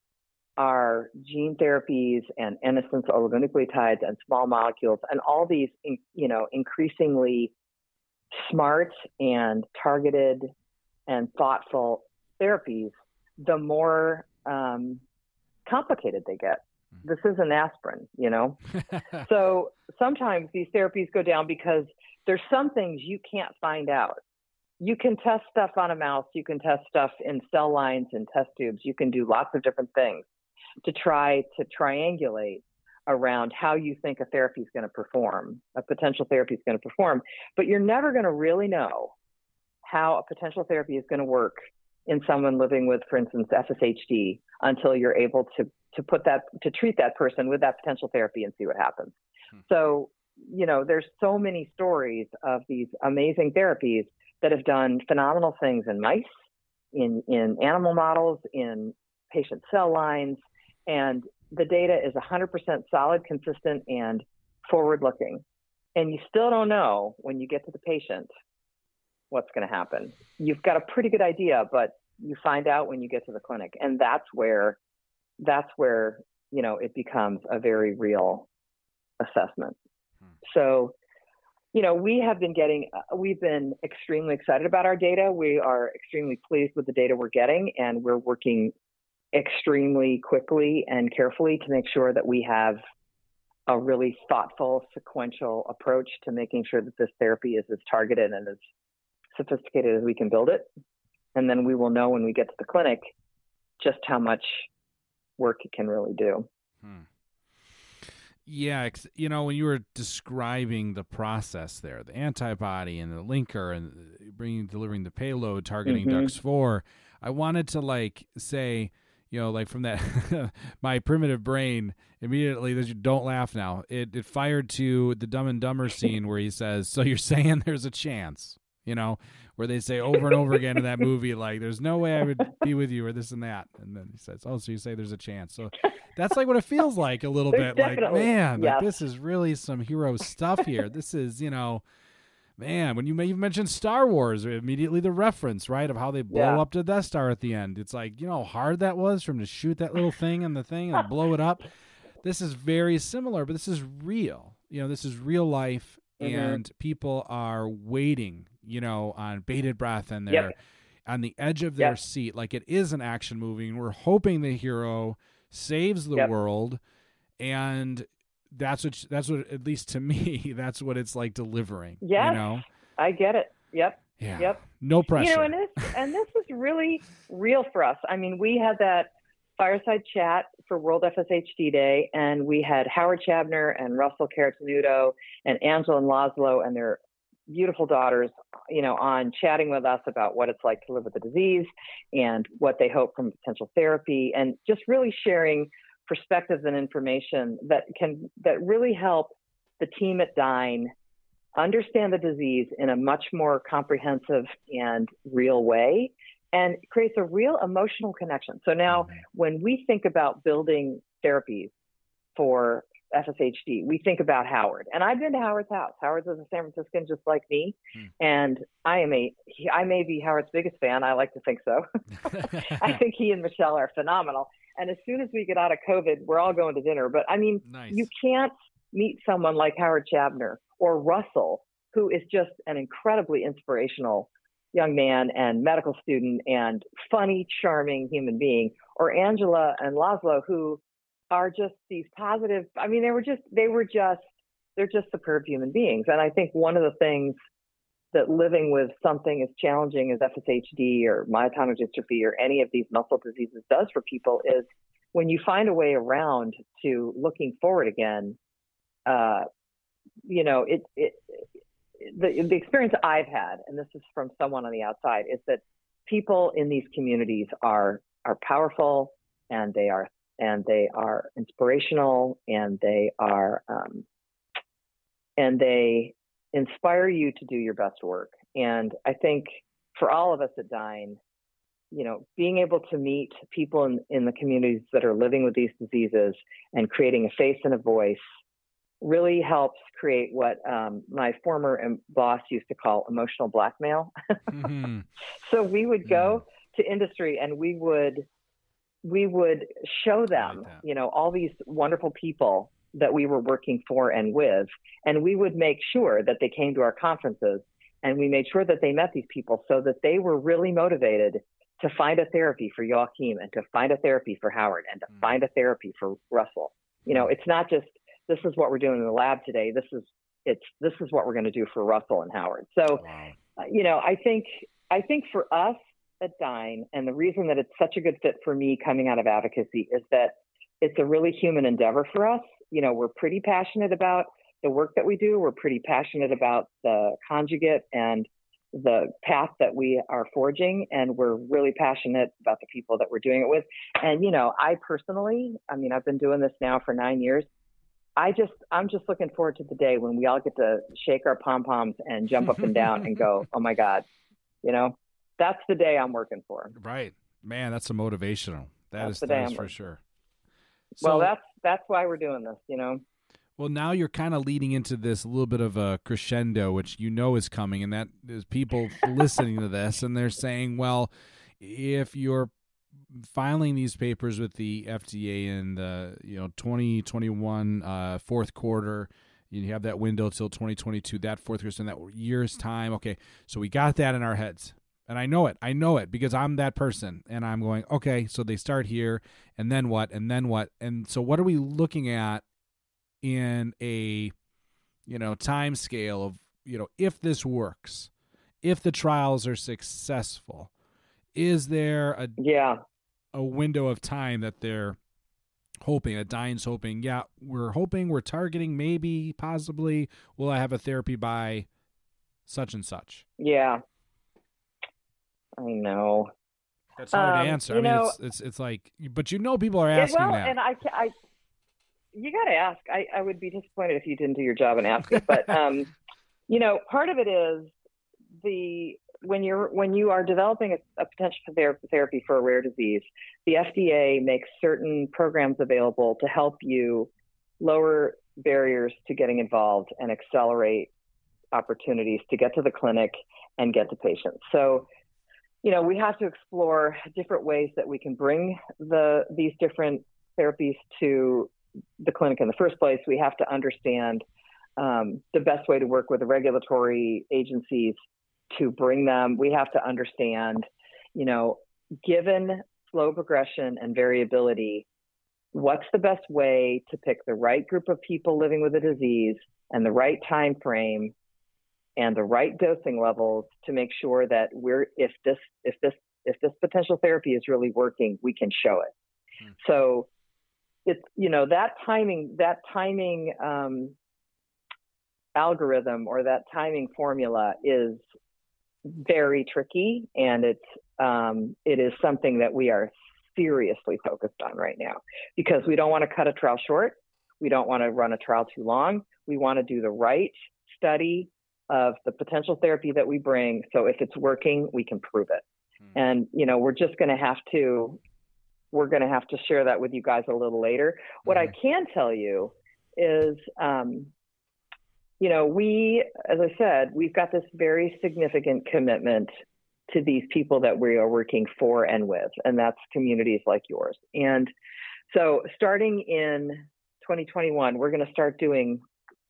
are gene therapies and antisense oligonucleotides and small molecules and all these, you know, increasingly smart and targeted and thoughtful therapies, the more um, complicated they get. This is an aspirin, you know? So sometimes these therapies go down because there's some things you can't find out. You can test stuff on a mouse. You can test stuff in cell lines and test tubes. You can do lots of different things to try to triangulate around how you think a therapy is going to perform, a potential therapy is going to perform. But you're never going to really know how a potential therapy is going to work in someone living with, for instance, F S H D until you're able to to put that, to treat that person with that potential therapy and see what happens. Hmm. So, you know, there's so many stories of these amazing therapies that have done phenomenal things in mice, in, in animal models, in patient cell lines, and the data is one hundred percent solid, consistent, and forward-looking. And you still don't know when you get to the patient what's going to happen. You've got a pretty good idea, but you find out when you get to the clinic, and that's where that's where, you know, it becomes a very real assessment. Hmm. So, you know, we have been getting, uh, we've been extremely excited about our data. We are extremely pleased with the data we're getting, and we're working extremely quickly and carefully to make sure that we have a really thoughtful, sequential approach to making sure that this therapy is as targeted and as sophisticated as we can build it. And then we will know when we get to the clinic just how much work it can really do. Hmm. Yeah, you know, when you were describing the process there, the antibody and the linker and bringing, delivering the payload, targeting mm-hmm. D U X four, I wanted to like say, you know, like from that, my primitive brain immediately, don't laugh now. It it fired to the Dumb and Dumber scene where he says, "So you're saying there's a chance?" You know, where they say over and over again in that movie, like, "There's no way I would be with you," or this and that. And then he says, "Oh, so you say there's a chance." So that's like what it feels like a little There's bit. Like, man, yes. like, this is really some hero stuff here. This is, you know, man, when you may even mention Star Wars, immediately the reference, right, of how they blow yeah. up the Death Star at the end. It's like, you know how hard that was for them to shoot that little thing and the thing and blow it up. This is very similar, but this is real. You know, this is real life, mm-hmm. and people are waiting, you know, on bated breath, and they're yep. on the edge of their yep. seat. Like, it is an action movie, and we're hoping the hero saves the yep. world, and that's what, that's what, at least to me, that's what it's like delivering. Yes, you know? I get it. Yep. Yeah. Yep. No pressure. You know, and this, and this is really real for us. I mean, we had that fireside chat for World F S H D Day, and we had Howard Chabner and Russell Caratanudo and Angela and Laszlo and their beautiful daughters, you know, on chatting with us about what it's like to live with the disease and what they hope from potential therapy, and just really sharing perspectives and information that can, that really help the team at Dyne understand the disease in a much more comprehensive and real way, and creates a real emotional connection. So now when we think about building therapies for F S H D, we think about Howard. And I've been to Howard's house. Howard's is a San Franciscan just like me. Hmm. And I am a, he, I may be Howard's biggest fan. I like to think so. I think he and Michelle are phenomenal. And as soon as we get out of COVID, we're all going to dinner. But I mean, nice. You can't meet someone like Howard Chabner or Russell, who is just an incredibly inspirational young man and medical student and funny, charming human being, or Angela and Laszlo, who are just these positive, I mean, they were just, they were just, they're just superb human beings. And I think one of the things that living with something as challenging as F S H D or myotonic dystrophy or any of these muscle diseases does for people is when you find a way around to looking forward again, uh, you know, it, it, the, the experience I've had, and this is from someone on the outside, is that people in these communities are, are powerful, and they are, and they are inspirational, and they are, um, and they, inspire you to do your best work. And I think for all of us at Dyne, you know, being able to meet people in, in the communities that are living with these diseases and creating a face and a voice really helps create what um, my former boss used to call emotional blackmail. Mm-hmm. So we would go mm-hmm. to industry and we would we would show them, like you know, all these wonderful people that we were working for and with, and we would make sure that they came to our conferences, and we made sure that they met these people so that they were really motivated to find a therapy for Joachim and to find a therapy for Howard and to mm-hmm. find a therapy for Russell. You know, it's not just, this is what we're doing in the lab today. This is, it's, this is what we're going to do for Russell and Howard. So, wow. uh, you know, I think, I think for us at Dyne, and the reason that it's such a good fit for me coming out of advocacy is that it's a really human endeavor for us. You know, we're pretty passionate about the work that we do. We're pretty passionate about the conjugate and the path that we are forging. And we're really passionate about the people that we're doing it with. And, you know, I personally, I mean, I've been doing this now for nine years. I just, I'm just looking forward to the day when we all get to shake our pom-poms and jump up and down and go, oh my God, you know, that's the day I'm working for. Right. Man, that's a motivational. That that's is, the that day is I'm for working. sure. So, well, that's, that's why we're doing this, you know? Well, now you're kind of leading into this little bit of a crescendo, which you know is coming, and that is people listening to this, and they're saying, well, if you're filing these papers with the F D A in the you know twenty twenty-one uh, fourth quarter, you have that window till twenty twenty-two, that fourth quarter, in that year's time. Okay, so we got that in our heads. And I know it. I know it because I'm that person. And I'm going, okay, so they start here, and then what, and then what? And so what are we looking at in a, you know, time scale of, you know, if this works, if the trials are successful, is there a yeah a window of time that they're hoping, that Dyne's hoping, yeah, we're hoping, we're targeting, maybe, possibly, will I have a therapy by such and such? Yeah. I know. That's hard um, to answer. You I mean, know, it's, it's it's like, but you know, people are asking well, that. And I, I, you got to ask. I, I would be disappointed if you didn't do your job and ask me. But um, you know, part of it is the when you're when you are developing a, a potential ther- therapy for a rare disease, the F D A makes certain programs available to help you lower barriers to getting involved and accelerate opportunities to get to the clinic and get to patients. So, you know, we have to explore different ways that we can bring the these different therapies to the clinic in the first place. We have to understand um, the best way to work with the regulatory agencies to bring them. We have to understand, you know, given slow progression and variability, what's the best way to pick the right group of people living with the disease and the right time frame and the right dosing levels to make sure that we're, if this, if this, if this potential therapy is really working, we can show it. Hmm. So it's, you know, that timing, that timing um, algorithm or that timing formula is very tricky. And it's, um, it is something that we are seriously focused on right now because we don't want to cut a trial short. We don't want to run a trial too long. We want to do the right study of the potential therapy that we bring. So if it's working, we can prove it. Hmm. And, you know, we're just going to have to, we're going to have to share that with you guys a little later. What mm-hmm. I can tell you is, um, you know, we, as I said, we've got this very significant commitment to these people that we are working for and with, and that's communities like yours. And so starting in twenty twenty-one, we're going to start doing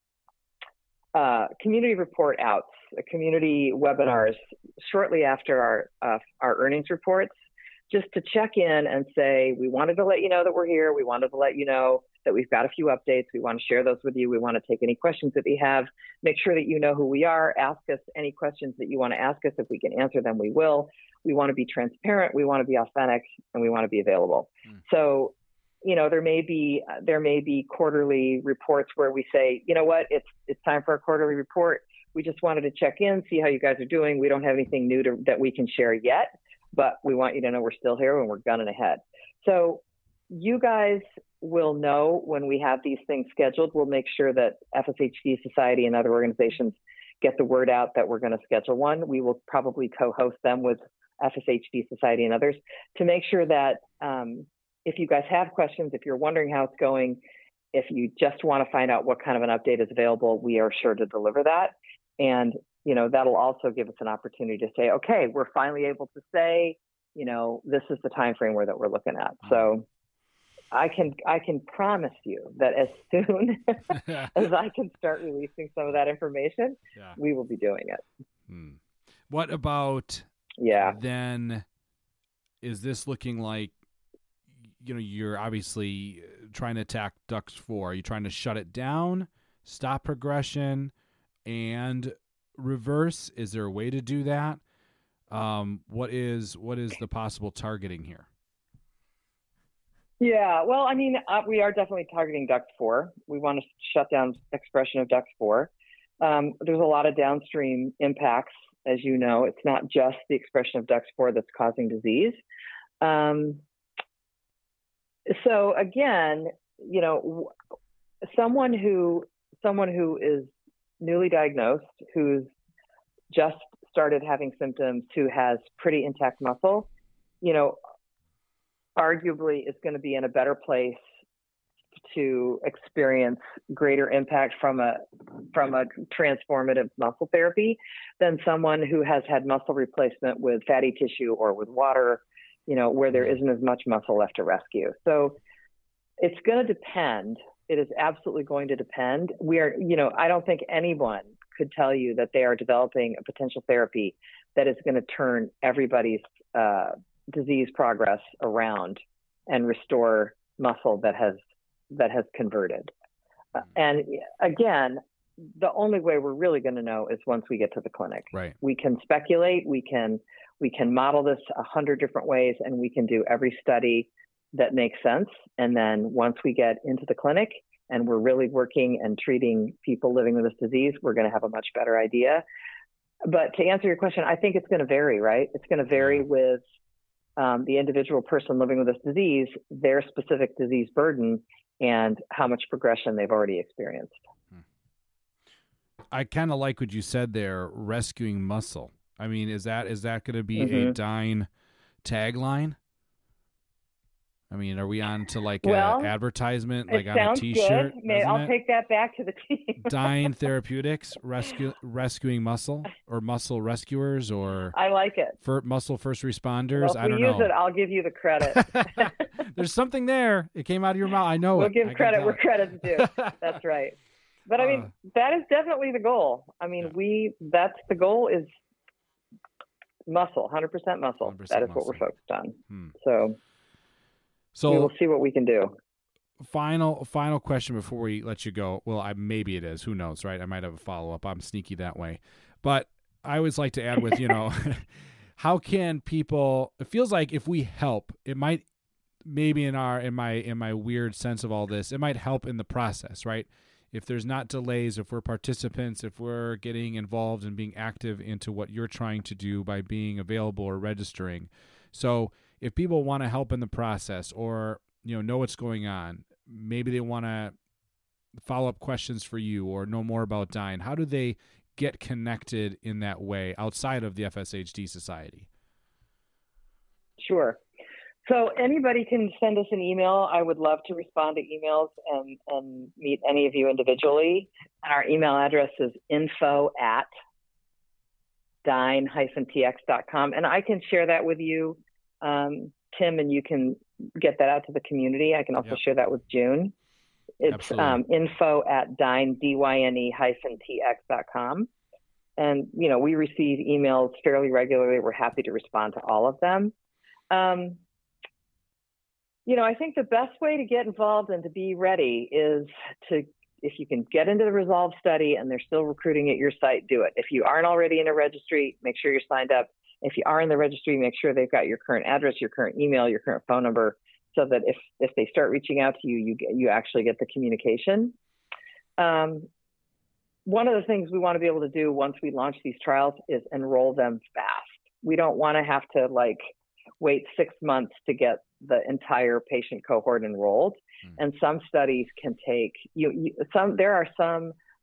uh, community report outs, uh, community webinars shortly after our uh, our earnings reports, just to check in and say, we wanted to let you know that we're here. We wanted to let you know that we've got a few updates. We want to share those with you. We want to take any questions that you have. Make sure that you know who we are. Ask us any questions that you want to ask us. If we can answer them, we will. We want to be transparent. We want to be authentic, and we want to be available. Mm. So, you know, there may be uh, there may be quarterly reports where we say, you know what, it's it's time for a quarterly report. We just wanted to check in, see how you guys are doing. We don't have anything new to, that we can share yet, but we want you to know we're still here and we're gunning ahead. So you guys will know when we have these things scheduled. We'll make sure that F S H D Society and other organizations get the word out that we're going to schedule one. We will probably co-host them with F S H D Society and others to make sure that um, if you guys have questions, if you're wondering how it's going, if you just want to find out what kind of an update is available, we are sure to deliver that. And, you know, that'll also give us an opportunity to say, okay, we're finally able to say, you know, this is the time frame where that we're looking at. So I can I can promise you that as soon as I can start releasing some of that information, yeah. we will be doing it. Hmm. What about yeah. then is this looking like, you know, you're obviously trying to attack DUX four. Are you trying to shut it down, stop progression, and reverse? Is there a way to do that? Um, what is what is the possible targeting here? Yeah, well, I mean, uh, we are definitely targeting DUX four. We want to shut down expression of DUX four. Um, there's a lot of downstream impacts, as you know. It's not just the expression of DUX four that's causing disease. Um, so again, you know, someone who someone who is newly diagnosed, who's just started having symptoms, who has pretty intact muscle, you know, arguably is going to be in a better place to experience greater impact from a from a transformative muscle therapy than someone who has had muscle replacement with fatty tissue or with water, you know, where there isn't as much muscle left to rescue. So it's going to depend. It is absolutely going to depend. We are, you know, I don't think anyone could tell you that they are developing a potential therapy that is going to turn everybody's uh, disease progress around and restore muscle that has that has converted. Uh, and again, the only way we're really going to know is once we get to the clinic. Right. We can speculate, we can we can model this a hundred different ways, and we can do every study that makes sense. And then once we get into the clinic and we're really working and treating people living with this disease, we're going to have a much better idea. But to answer your question, I think it's going to vary, right? It's going to vary yeah. with Um, the individual person living with this disease, their specific disease burden, and how much progression they've already experienced. I kind of like what you said there, rescuing muscle. I mean, is that is that going to be mm-hmm. a Dyne tagline? I mean, are we on to like well, an advertisement, like it on sounds a T-shirt? Good. Maybe I'll it? take that back to the team. Dyne Therapeutics, rescue, rescuing muscle, or muscle rescuers, or I like it. For muscle first responders. Well, if I don't we use know. it, I'll give you the credit. There's something there. It came out of your mouth. I know we'll it. We'll give I credit where credit's due. That's right. But I mean, uh, that is definitely the goal. I mean, yeah. we that's the goal is muscle, one hundred percent muscle. one hundred percent that is muscle. What we're focused on. Hmm. So. So we will see what we can do. Final, final question before we let you go. Well, I, maybe it is. Who knows, right? I might have a follow-up. I'm sneaky that way. But I always like to add with, you know, how can people, it feels like if we help, it might, maybe in our, in my, in my weird sense of all this, it might help in the process, right? If there's not delays, if we're participants, if we're getting involved and being active into what you're trying to do by being available or registering. So if people want to help in the process or, you know, know what's going on, maybe they want to follow up questions for you or know more about Dyne, how do they get connected in that way outside of the F S H D Society? Sure. So anybody can send us an email. I would love to respond to emails and, and meet any of you individually. And our email address is info at dyne dash t x dot com. And I can share that with you, um, Tim, and you can get that out to the community. I can also yep. share that with June. It's um, info at dyne, D Y N E hyphen T X dot com. And, you know, we receive emails fairly regularly. We're happy to respond to all of them. Um, you know, I think the best way to get involved and to be ready is to, if you can get into the Resolve study and they're still recruiting at your site, do it. If you aren't already in a registry, make sure you're signed up. If you are in the registry, make sure they've got your current address, your current email, your current phone number, so that if, if they start reaching out to you, you get, you actually get the communication. Um, one of the things we want to be able to do once we launch these trials is enroll them fast. We don't want to have to like wait six months to get the entire patient cohort enrolled. Mm. And some studies can take you, you some, there are some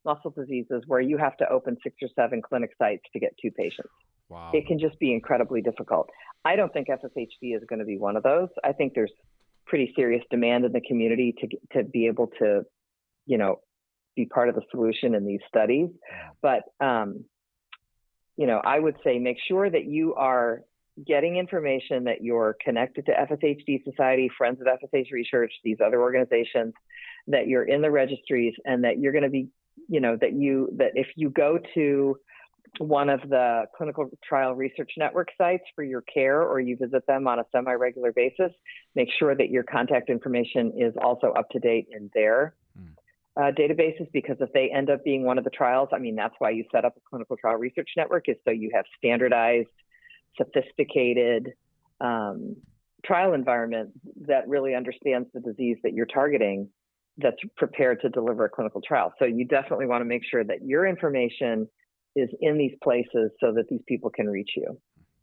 muscle diseases where you have to open six or seven clinic sites to get two patients. Wow. It can just be incredibly difficult. I don't think F S H D is going to be one of those. I think there's pretty serious demand in the community to to be able to, you know, be part of the solution in these studies. But, um, you know, I would say make sure that you are getting information, that you're connected to F S H D Society, Friends of F S H Research, these other organizations, that you're in the registries, and that you're going to be, you know, that you, that if you go to one of the clinical trial research network sites for your care, or you visit them on a semi-regular basis, make sure that your contact information is also up to date in their mm. uh, databases, because if they end up being one of the trials, I mean, that's why you set up a clinical trial research network, is so you have standardized, sophisticated um, trial environment that really understands the disease that you're targeting, that's prepared to deliver a clinical trial. So you definitely want to make sure that your information is in these places so that these people can reach you.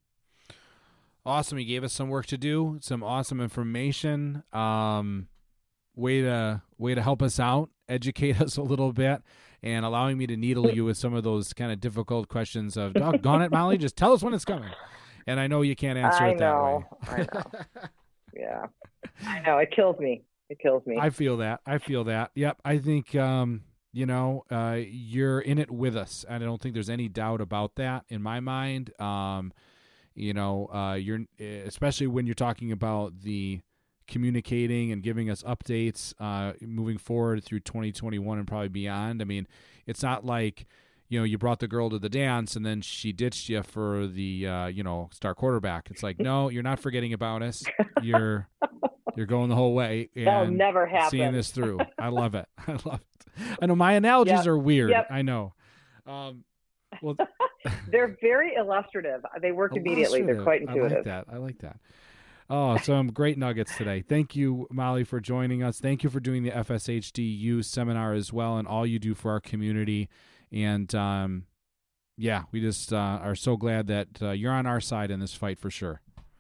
Awesome. You gave us some work to do, some awesome information. Um, way to way to help us out, educate us a little bit, and allowing me to needle you with some of those kind of difficult questions of, doggone it, Molly, just tell us when it's coming. And I know you can't answer I it that know, way. I know. Yeah. I know. It kills me. It kills me. I feel that. I feel that. Yep. I think, um, you know, uh, you're in it with us. And I don't think there's any doubt about that in my mind. Um, you know, uh, you're, especially when you're talking about the communicating and giving us updates, uh, moving forward through twenty twenty-one and probably beyond. I mean, it's not like, you know, you brought the girl to the dance and then she ditched you for the, uh, you know, star quarterback. It's like, no, you're not forgetting about us. You're, you're going the whole way. And that'll never happen. Seeing this through. I love it. I love it. I know my analogies yep. are weird. Yep. I know. Um, well, they're very illustrative. They work immediately. They're quite intuitive. I like that. I like that. Oh, some great nuggets today. Thank you, Molly, for joining us. Thank you for doing the F S H D U seminar as well, and all you do for our community. And um, yeah, we just uh, are so glad that uh, you're on our side in this fight for sure.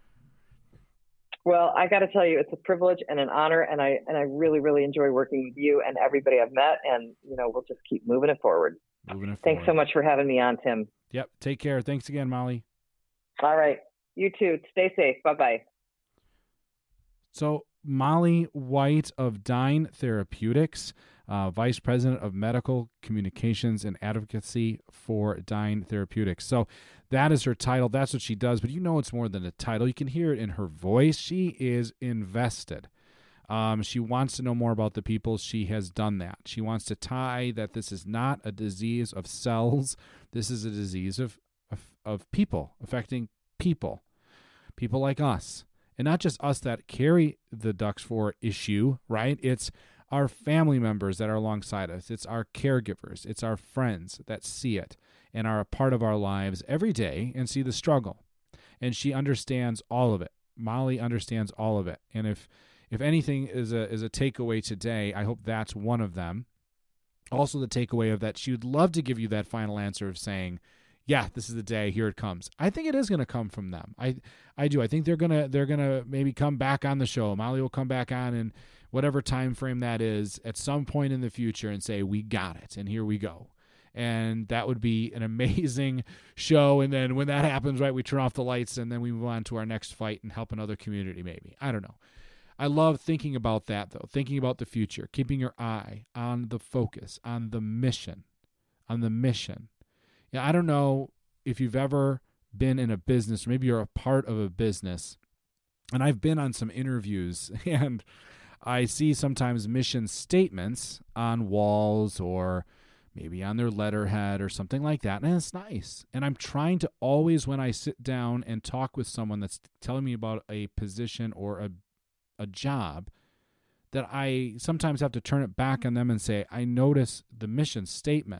Well, I got to tell you, it's a privilege and an honor, and I and I really, really enjoy working with you and everybody I've met, and you know, we'll just keep moving it forward. Moving it forward. Thanks so much for having me on, Tim. Yep. Take care. Thanks again, Molly. All right. You too. Stay safe. Bye-bye. So Molly White of Dyne Therapeutics, uh, Vice President of Medical Communications and Advocacy for Dyne Therapeutics. So that is her title. That's what she does. But you know it's more than a title. You can hear it in her voice. She is invested. Um, she wants to know more about the people. She has done that. She wants to tie that this is not a disease of cells. This is a disease of, of, of people, affecting people, people like us. And not just us that carry the D U X four issue, right? It's our family members that are alongside us. It's our caregivers. It's our friends that see it and are a part of our lives every day and see the struggle. And she understands all of it. Molly understands all of it. And if if anything is a is a takeaway today, I hope that's one of them. Also the takeaway of that she would love to give you that final answer of saying, yeah, this is the day, here it comes. I think it is going to come from them. I I do. I think they're going to they're going to maybe come back on the show. Molly will come back on in whatever time frame that is at some point in the future and say, we got it, and here we go. And that would be an amazing show. And then when that happens, right, we turn off the lights and then we move on to our next fight and help another community maybe. I don't know. I love thinking about that, though, thinking about the future, keeping your eye on the focus, on the mission, on the mission. Yeah, I don't know if you've ever been in a business, or maybe you're a part of a business, and I've been on some interviews, and I see sometimes mission statements on walls or maybe on their letterhead or something like that, and it's nice. And I'm trying to always, when I sit down and talk with someone that's telling me about a position or a a job, that I sometimes have to turn it back on them and say, I notice the mission statement.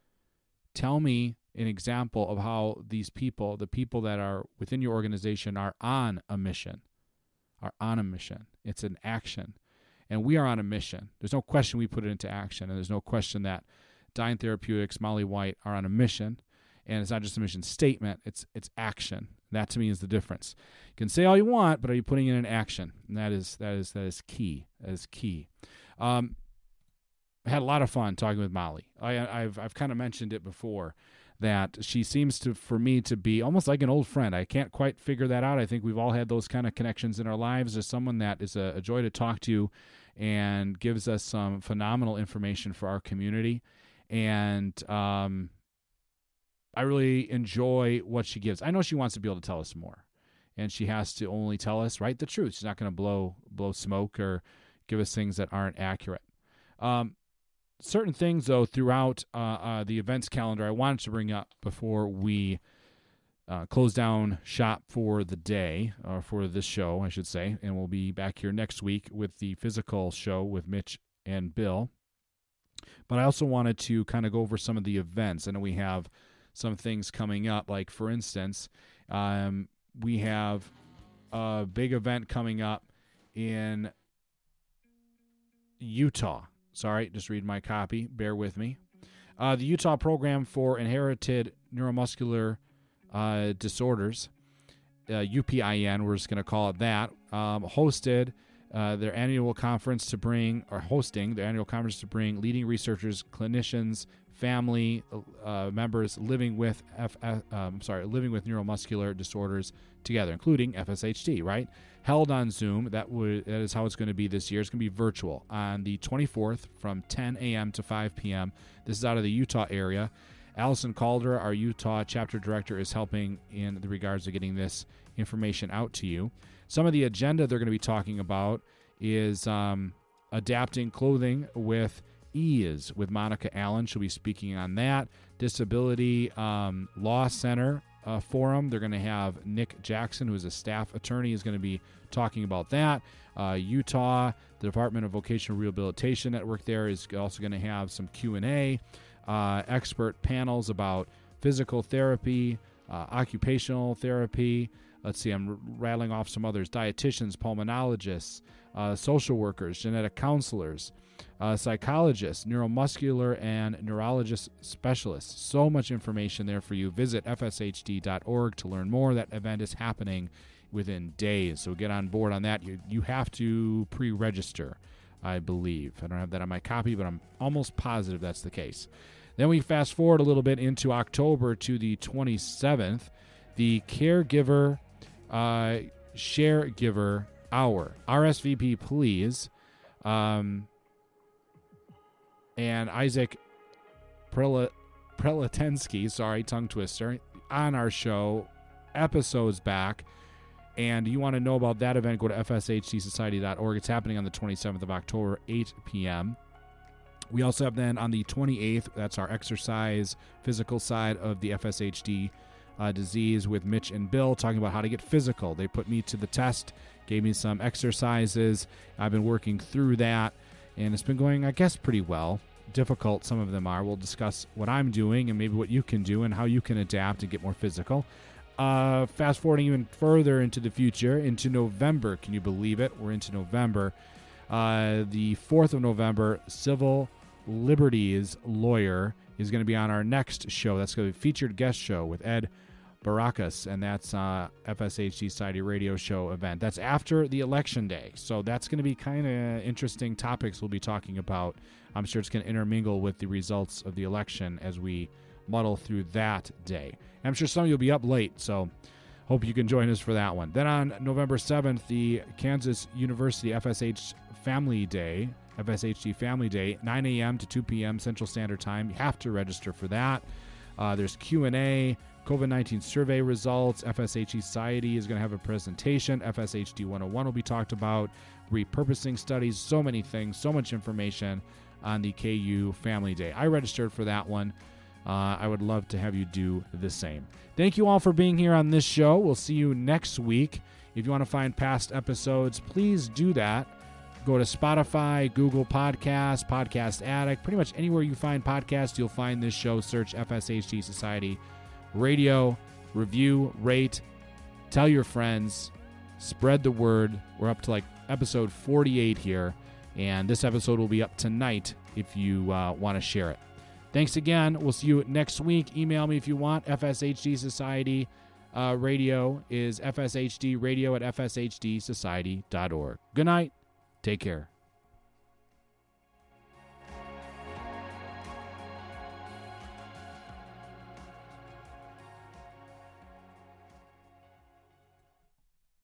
Tell me an example of how these people, the people that are within your organization, are on a mission, are on a mission. It's an action. And we are on a mission. There's no question we put it into action, and there's no question that Dyne Therapeutics, Molly White, are on a mission. And it's not just a mission statement, it's it's action. That to me is the difference. You can say all you want, but are you putting it in action? And that is that is that is key. That is key. Um, had a lot of fun talking with Molly. I, I've I've kind of mentioned it before that she seems to, for me, to be almost like an old friend. I can't quite figure that out. I think we've all had those kind of connections in our lives. There's someone that is a, a joy to talk to and gives us some phenomenal information for our community. And um, I really enjoy what she gives. I know she wants to be able to tell us more, and she has to only tell us, right, the truth. She's not going to blow blow smoke or give us things that aren't accurate. Um, certain things, though, throughout uh, uh, the events calendar I wanted to bring up before we uh, close down shop for the day, or for this show, I should say, and we'll be back here next week with the physical show with Mitch and Bill. But I also wanted to kind of go over some of the events. I know we have some things coming up, like, for instance, um, we have a big event coming up in Utah. Sorry, just read my copy. Bear with me. Uh, the Utah Program for Inherited Neuromuscular uh, Disorders, uh, U P I N, we're just going to call it that, um, hosted uh, their annual conference to bring, or hosting their annual conference to bring leading researchers, clinicians, family uh, members living with F, uh, um, sorry, living with neuromuscular disorders together, including F S H D. Right, held on Zoom. That would that is how it's going to be this year. It's going to be virtual on the twenty-fourth from ten a.m. to five p.m. This is out of the Utah area. Allison Calder, our Utah chapter director, is helping in the regards to getting this information out to you. Some of the agenda they're going to be talking about is um, adapting clothing with ease with Monica Allen. She'll be speaking on that. Disability um, Law Center uh, Forum. They're going to have Nick Jackson, who is a staff attorney, is going to be talking about that. Uh, Utah, the Department of Vocational Rehabilitation Network there is also going to have some Q and A, uh, expert panels about physical therapy, uh, occupational therapy. Let's see, I'm r- rattling off some others. Dietitians, pulmonologists, uh, social workers, genetic counselors, uh, psychologists, neuromuscular and neurologist specialists. So much information there for you. Visit F S H D dot org to learn more. That event is happening within days, so get on board on that. You, you have to pre-register, I believe. I don't have that on my copy, but I'm almost positive that's the case. Then we fast forward a little bit into October to the twenty-seventh, the Caregiver uh, Sharegiver Hour. R S V P, please. Um, and Isaac Prel- Preletensky, sorry, tongue twister, on our show, episodes back. And you want to know about that event, go to F S H D society dot org. It's happening on the twenty-seventh of October, eight p.m. We also have then on the twenty-eighth, that's our exercise, physical side of the F S H D uh, disease with Mitch and Bill, talking about how to get physical. They put me to the test, gave me some exercises. I've been working through that, and it's been going, I guess, pretty well. Difficult, some of them are. We'll discuss what I'm doing and maybe what you can do and how you can adapt and get more physical. Uh, fast forwarding even further into the future, into November. Can you believe it? We're into November. Uh, the fourth of November, Civil Liberties Lawyer is going to be on our next show. That's going to be a featured guest show with Ed Baracus, and that's uh, F S H D Society Radio Show event. That's after the election day, so that's going to be kind of interesting topics we'll be talking about. I'm sure it's going to intermingle with the results of the election as we muddle through that day. And I'm sure some of you will be up late, so hope you can join us for that one. Then on November seventh, the Kansas University F S H Family Day, F S H D Family Day, nine a.m. to two p.m. Central Standard Time. You have to register for that. Uh, there's Q and A, COVID nineteen survey results. F S H D Society is going to have a presentation. F S H D one oh one will be talked about. Repurposing studies, so many things, so much information on the K U Family Day. I registered for that one. Uh, I would love to have you do the same. Thank you all for being here on this show. We'll see you next week. If you want to find past episodes, please do that. Go to Spotify, Google Podcasts, Podcast Addict. Pretty much anywhere you find podcasts, you'll find this show. Search F S H D Society Radio. Review, rate, tell your friends, spread the word. We're up to like episode forty-eight here, and this episode will be up tonight if you uh, want to share it. Thanks again. We'll see you next week. Email me if you want. F S H D Society uh, Radio is F S H D radio at F S H D society dot org. Good night. Take care.